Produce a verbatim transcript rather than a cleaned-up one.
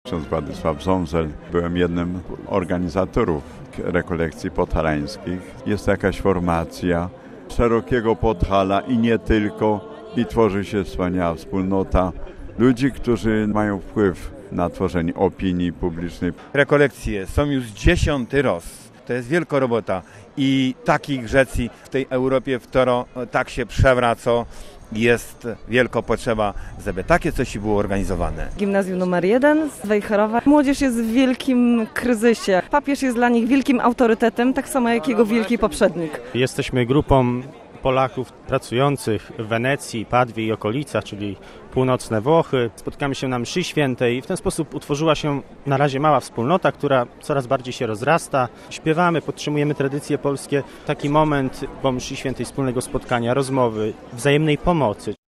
ksiądz Władysław Zązel. Byłem jednym z organizatorów rekolekcji podhalańskich. Jest jakaś formacja szerokiego Podhala i nie tylko. I tworzy się wspaniała wspólnota ludzi, którzy mają wpływ na tworzenie opinii publicznej. Rekolekcje są już dziesiąty raz. To jest wielka robota i takich rzeczy w tej Europie wtoro tak się przewraca. Jest wielka potrzeba, żeby takie coś było organizowane. Gimnazjum numer jeden z Wejherowa. Młodzież jest w wielkim kryzysie. Papież jest dla nich wielkim autorytetem, tak samo jak jego wielki poprzednik. Jesteśmy grupą Polaków pracujących w Wenecji, Padwie i okolicach, czyli północne Włochy. Spotkamy się na mszy świętej i w ten sposób utworzyła się na razie mała wspólnota, która coraz bardziej się rozrasta. Śpiewamy, podtrzymujemy tradycje polskie. Taki moment po mszy świętej wspólnego spotkania, rozmowy, wzajemnej pomocy.